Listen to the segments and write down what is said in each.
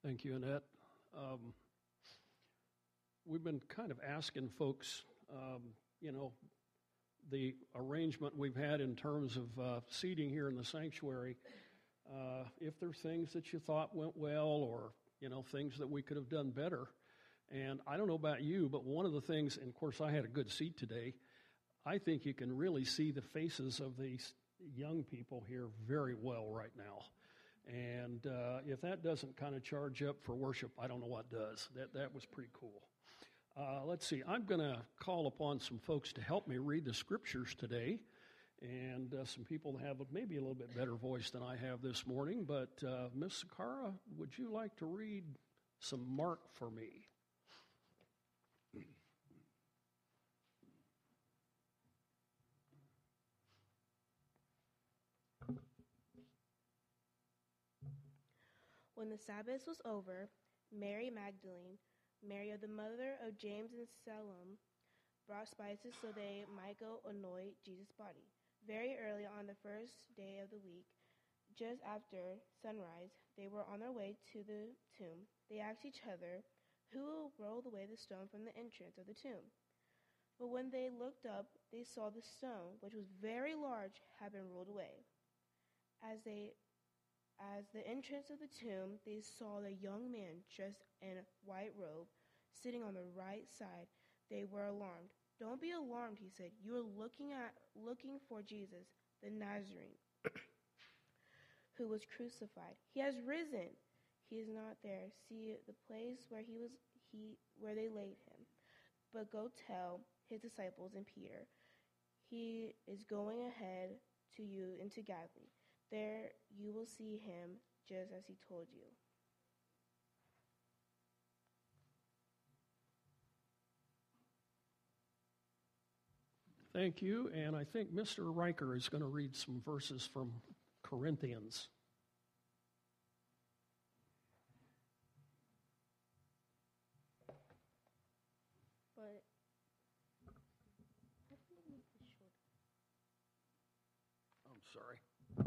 Thank you, Annette. We've been kind of asking folks, the arrangement we've had in terms of seating here in the sanctuary, if there are things that you thought went well or, things that we could have done better. And I don't know about you, but one of the things, and of course I had a good seat today, I think you can really see the faces of these young people here very well right now. And if that doesn't kind of charge up for worship, I don't know what does. That was pretty cool. Let's see. I'm going to call upon some folks to help me read the scriptures today, and some people that have maybe a little bit better voice than I have this morning. But Miss Sakara, would you like to read some Mark for me? When the Sabbath was over, Mary Magdalene, Mary the mother of James and Salome, brought spices so they might go anoint Jesus' body. Very early on the first day of the week, just after sunrise, they were on their way to the tomb. They asked each other, "Who will roll away the stone from the entrance of the tomb?" But when they looked up, they saw the stone, which was very large, had been rolled away. As the entrance of the tomb, they saw the young man dressed in a white robe, sitting on the right side. They were alarmed. "Don't be alarmed," he said. "You are looking for Jesus, the Nazarene, who was crucified. He has risen. He is not there. See the place where they laid him. But go tell his disciples and Peter, he is going ahead to you into Galilee. There you will see him just as he told you." Thank you, and I think Mr. Riker is going to read some verses from Corinthians. But I'm sorry.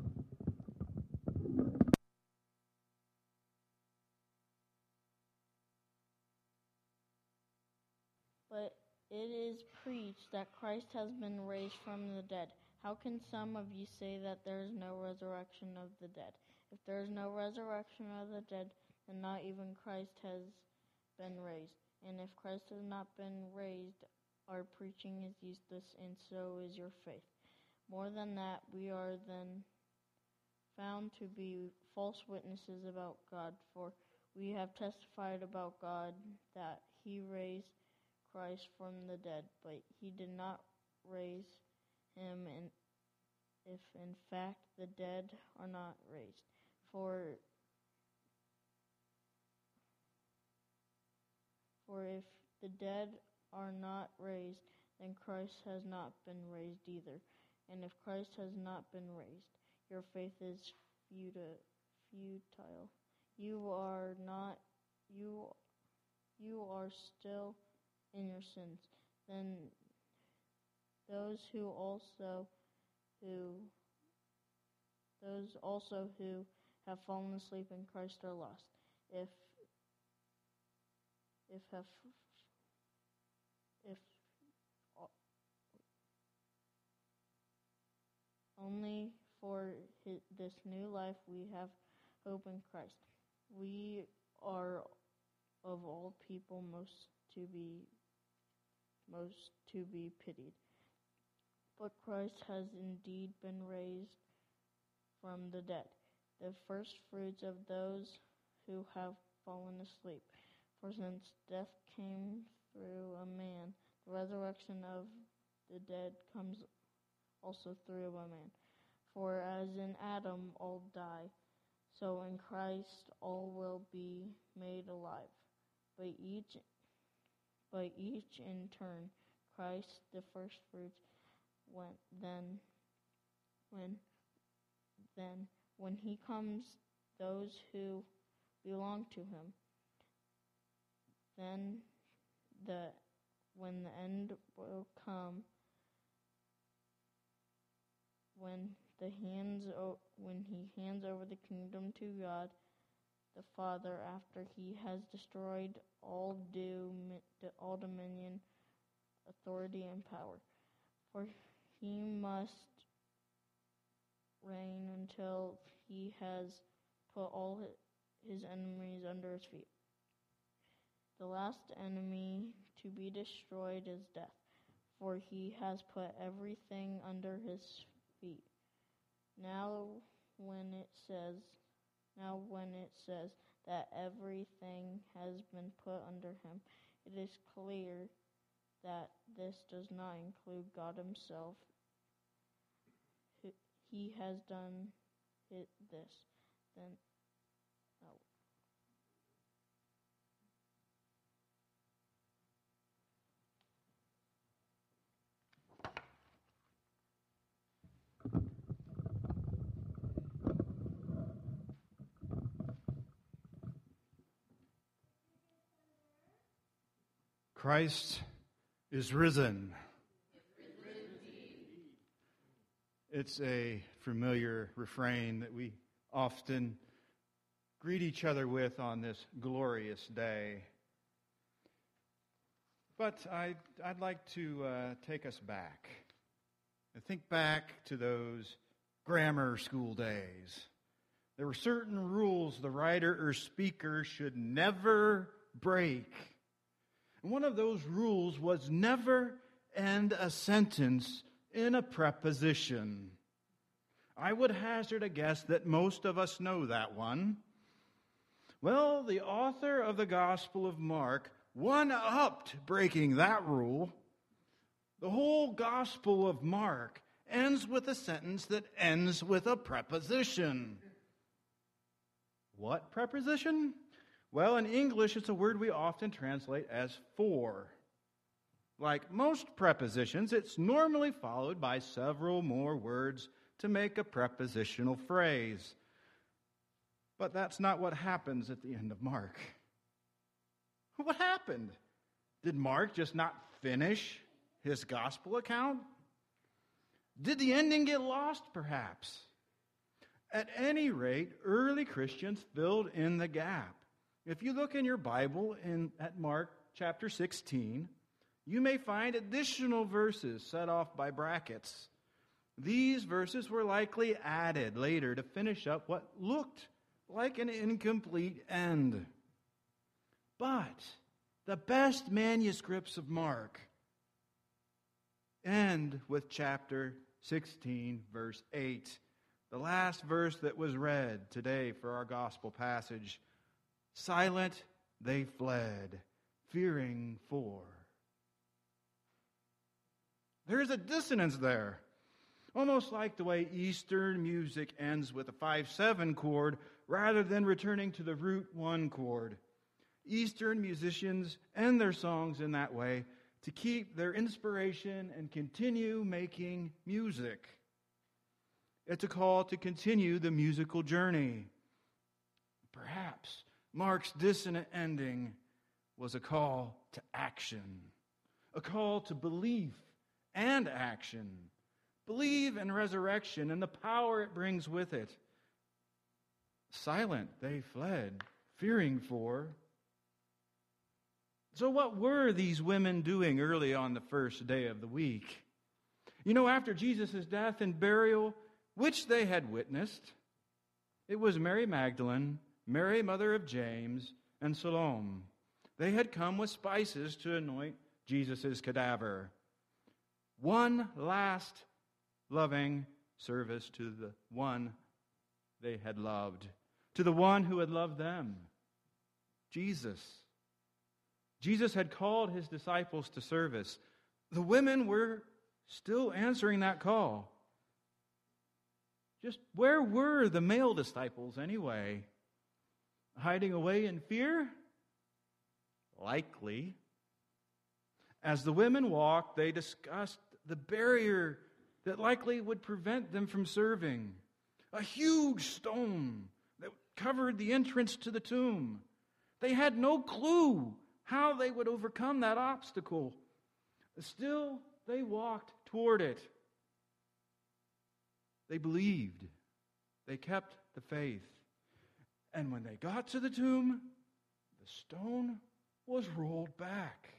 But it is preached that Christ has been raised from the dead. How can some of you say that there is no resurrection of the dead? If there is no resurrection of the dead, then not even Christ has been raised. And if Christ has not been raised, our preaching is useless, and so is your faith. More than that, we are then found to be false witnesses about God, for we have testified about God that he raised Christ from the dead, but he did not raise him, and if in fact the dead are not raised. For if the dead are not raised, then Christ has not been raised either. And if Christ has not been raised, your faith is futile. You are still in your sins. Then those also who have fallen asleep in Christ are lost. If only for this new life we have hope in Christ. We are of all people most to be pitied. But Christ has indeed been raised from the dead, the first fruits of those who have fallen asleep. For since death came through a man, the resurrection of the dead comes also through a man. For as in Adam all die, so in Christ all will be made alive. But each in turn, Christ the first fruits, when he comes, those who belong to him. Then when the end will come, when he hands over the kingdom to God, the Father after he has destroyed all dominion, authority, and power. For he must reign until he has put all his enemies under his feet. The last enemy to be destroyed is death, for he has put everything under his feet. Now when it says that everything has been put under him, it is clear that this does not include God himself. He has done this. Then Christ is risen. It's a familiar refrain that we often greet each other with on this glorious day. But I'd like to take us back. And think back to those grammar school days. There were certain rules the writer or speaker should never break. And one of those rules was never end a sentence in a preposition. I would hazard a guess that most of us know that one. Well, the author of the Gospel of Mark one-upped breaking that rule. The whole Gospel of Mark ends with a sentence that ends with a preposition. What preposition? Well, in English, it's a word we often translate as for. Like most prepositions, it's normally followed by several more words to make a prepositional phrase. But that's not what happens at the end of Mark. What happened? Did Mark just not finish his gospel account? Did the ending get lost, perhaps? At any rate, early Christians filled in the gap. If you look in your Bible at Mark chapter 16, you may find additional verses set off by brackets. These verses were likely added later to finish up what looked like an incomplete end. But the best manuscripts of Mark end with chapter 16, verse 8, the last verse that was read today for our gospel passage. Silent they fled, fearing for. There's a dissonance there. Almost like the way Eastern music ends with a 5/7 chord rather than returning to the root 1 chord. Eastern musicians end their songs in that way to keep their inspiration and continue making music. It's a call to continue the musical journey. Perhaps Mark's dissonant ending was a call to action, a call to belief and action. Believe in resurrection and the power it brings with it. Silent they fled, fearing for. So what were these women doing early on the first day of the week? You know, after Jesus' death and burial, which they had witnessed, it was Mary Magdalene, Mary, mother of James, and Salome. They had come with spices to anoint Jesus' cadaver. One last loving service to the one they had loved, to the one who had loved them, Jesus. Jesus had called his disciples to service. The women were still answering that call. Just where were the male disciples anyway? Hiding away in fear? Likely. As the women walked, they discussed the barrier that likely would prevent them from serving. A huge stone that covered the entrance to the tomb. They had no clue how they would overcome that obstacle. Still, they walked toward it. They believed. They kept the faith. And when they got to the tomb, the stone was rolled back.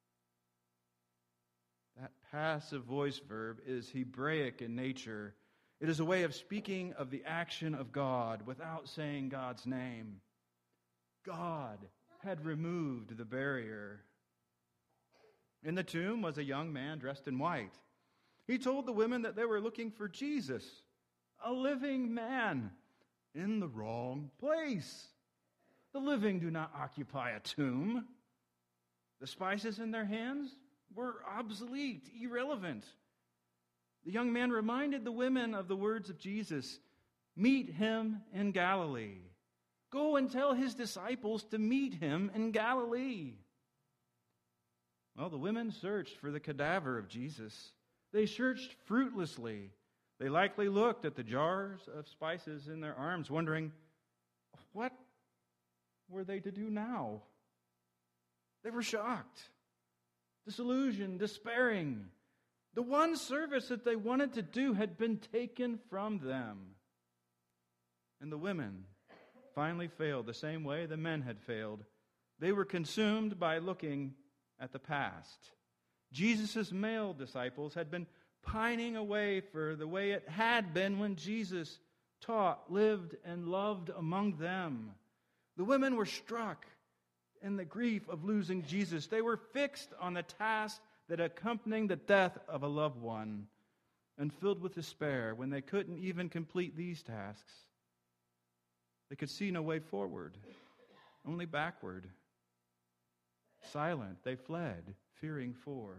That passive voice verb is Hebraic in nature. It is a way of speaking of the action of God without saying God's name. God had removed the barrier. In the tomb was a young man dressed in white. He told the women that they were looking for Jesus, a living man, in the wrong place. The living do not occupy a tomb. The spices in their hands were obsolete, irrelevant. The young man reminded the women of the words of Jesus, "Meet him in Galilee. Go and tell his disciples to meet him in Galilee." Well, the women searched for the cadaver of Jesus. They searched fruitlessly. They likely looked at the jars of spices in their arms, wondering, what were they to do now? They were shocked, disillusioned, despairing. The one service that they wanted to do had been taken from them. And the women finally failed the same way the men had failed. They were consumed by looking at the past. Jesus' male disciples had been pining away for the way it had been when Jesus taught, lived, and loved among them. The women were struck in the grief of losing Jesus. They were fixed on the task that accompanied the death of a loved one, and filled with despair when they couldn't even complete these tasks. They could see no way forward, only backward. Silent, they fled, fearing for.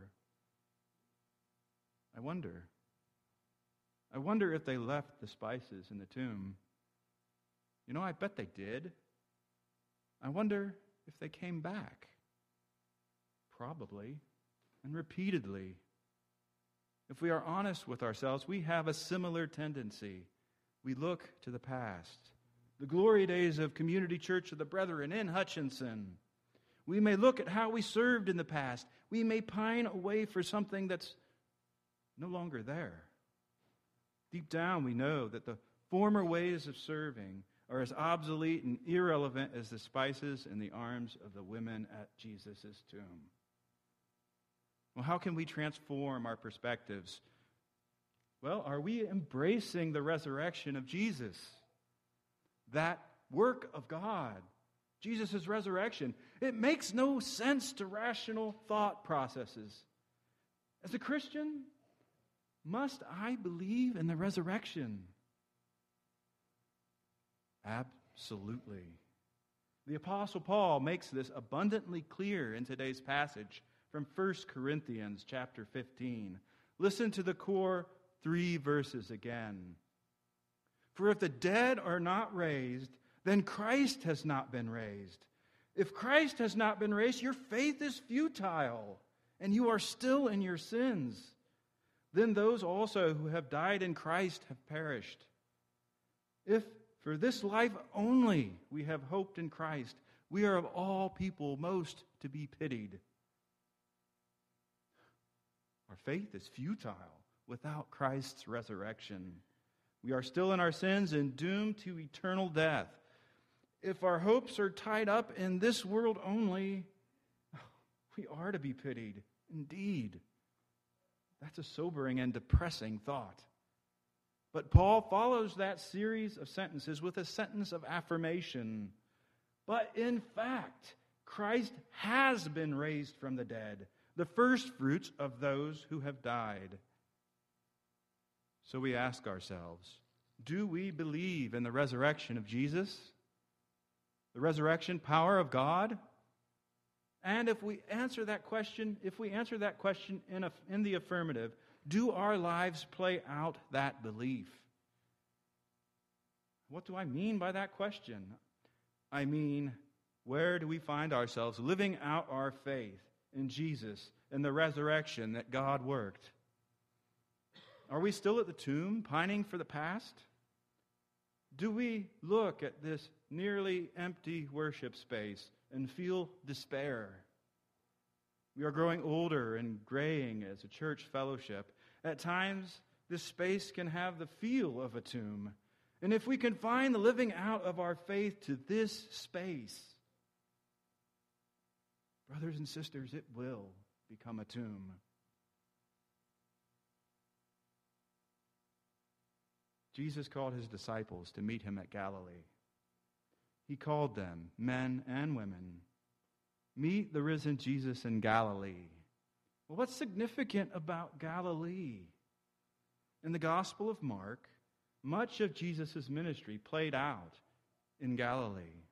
I wonder if they left the spices in the tomb. I bet they did. I wonder if they came back. Probably, and repeatedly. If we are honest with ourselves, we have a similar tendency. We look to the past. The glory days of Community Church of the Brethren in Hutchinson. We may look at how we served in the past. We may pine away for something that's no longer there. Deep down, we know that the former ways of serving are as obsolete and irrelevant as the spices in the arms of the women at Jesus' tomb. Well, how can we transform our perspectives? Well, are we embracing the resurrection of Jesus? That work of God, Jesus' resurrection. It makes no sense to rational thought processes. As a Christian, must I believe in the resurrection? Absolutely. The Apostle Paul makes this abundantly clear in today's passage from 1 Corinthians chapter 15. Listen to the core 3 verses again. For if the dead are not raised, then Christ has not been raised. If Christ has not been raised, your faith is futile, and you are still in your sins. Then those also who have died in Christ have perished. If for this life only we have hoped in Christ, we are of all people most to be pitied. Our faith is futile without Christ's resurrection. We are still in our sins and doomed to eternal death. If our hopes are tied up in this world only, we are to be pitied. Indeed. That's a sobering and depressing thought. But Paul follows that series of sentences with a sentence of affirmation. But in fact, Christ has been raised from the dead, the first fruits of those who have died. So we ask ourselves, do we believe in the resurrection of Jesus? The resurrection power of God? And if we answer that question in the affirmative, do our lives play out that belief? What do I mean by that question? I mean, where do we find ourselves living out our faith in Jesus and the resurrection that God worked? Are we still at the tomb, pining for the past? Do we look at this nearly empty worship space and feel despair? We are growing older and graying as a church fellowship. At times, this space can have the feel of a tomb. And if we confine the living out of our faith to this space, brothers and sisters, it will become a tomb. Jesus called his disciples to meet him at Galilee. He called them, men and women, meet the risen Jesus in Galilee. Well, what's significant about Galilee? In the Gospel of Mark, much of Jesus' ministry played out in Galilee.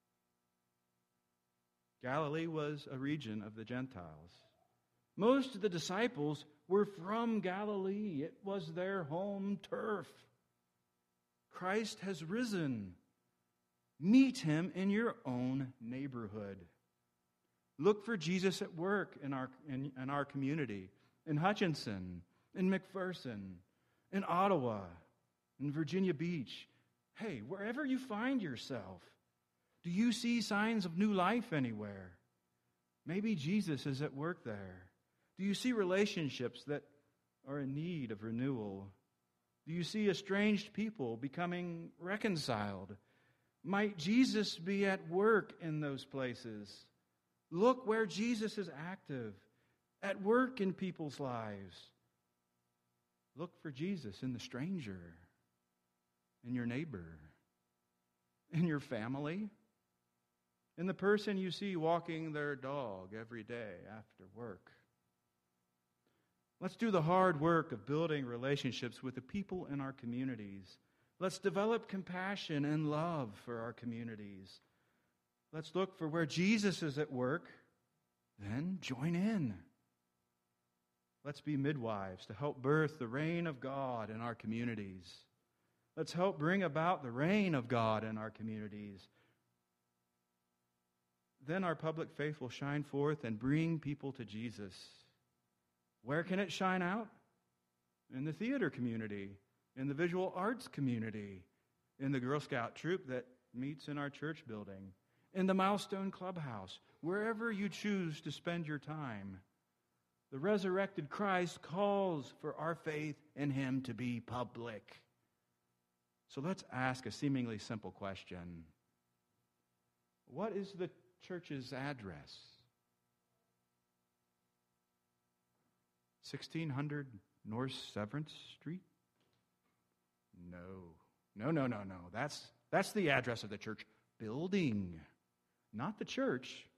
Galilee was a region of the Gentiles. Most of the disciples were from Galilee. It was their home turf. Christ has risen. Meet him in your own neighborhood. Look for Jesus at work in our community, in Hutchinson, in McPherson, in Ottawa, in Virginia Beach. Hey, wherever you find yourself, do you see signs of new life anywhere? Maybe Jesus is at work there. Do you see relationships that are in need of renewal? Do you see estranged people becoming reconciled? Might Jesus be at work in those places? Look where Jesus is active, at work in people's lives. Look for Jesus in the stranger, in your neighbor, in your family, in the person you see walking their dog every day after work. Let's do the hard work of building relationships with the people in our communities. Let's develop compassion and love for our communities. Let's look for where Jesus is at work, then join in. Let's be midwives to help birth the reign of God in our communities. Let's help bring about the reign of God in our communities. Then our public faith will shine forth and bring people to Jesus. Where can it shine out? In the theater community, in the visual arts community, in the Girl Scout troop that meets in our church building, in the Milestone Clubhouse, wherever you choose to spend your time. The resurrected Christ calls for our faith in him to be public. So let's ask a seemingly simple question. What is the church's address? 1600 North Severance Street? No. That's the address of the church building, not the church.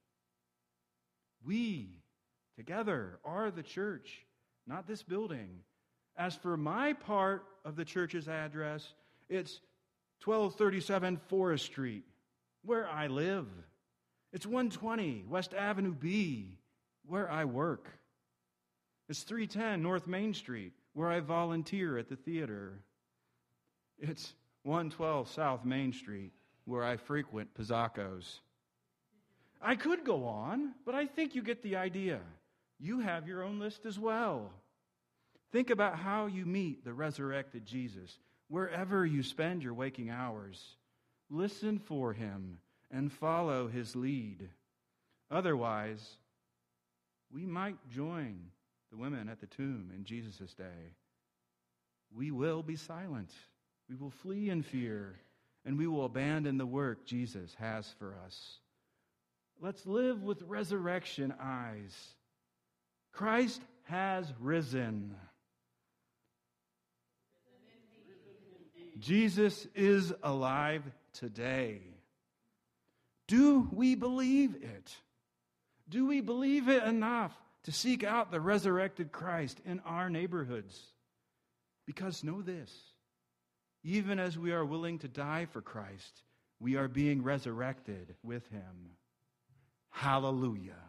We together are the church, not this building. As for my part of the church's address, it's 1237 Forest Street, where I live. It's 120 West Avenue B, where I work. It's 310 North Main Street, where I volunteer at the theater. It's 112 South Main Street, where I frequent Pizzacco's. I could go on, but I think you get the idea. You have your own list as well. Think about how you meet the resurrected Jesus wherever you spend your waking hours. Listen for him and follow his lead. Otherwise, we might join the women at the tomb in Jesus' day. We will be silent. We will flee in fear, and we will abandon the work Jesus has for us. Let's live with resurrection eyes. Christ has risen. Jesus is alive today. Do we believe it? Do we believe it enough to seek out the resurrected Christ in our neighborhoods? Because know this, even as we are willing to die for Christ, we are being resurrected with him. Hallelujah.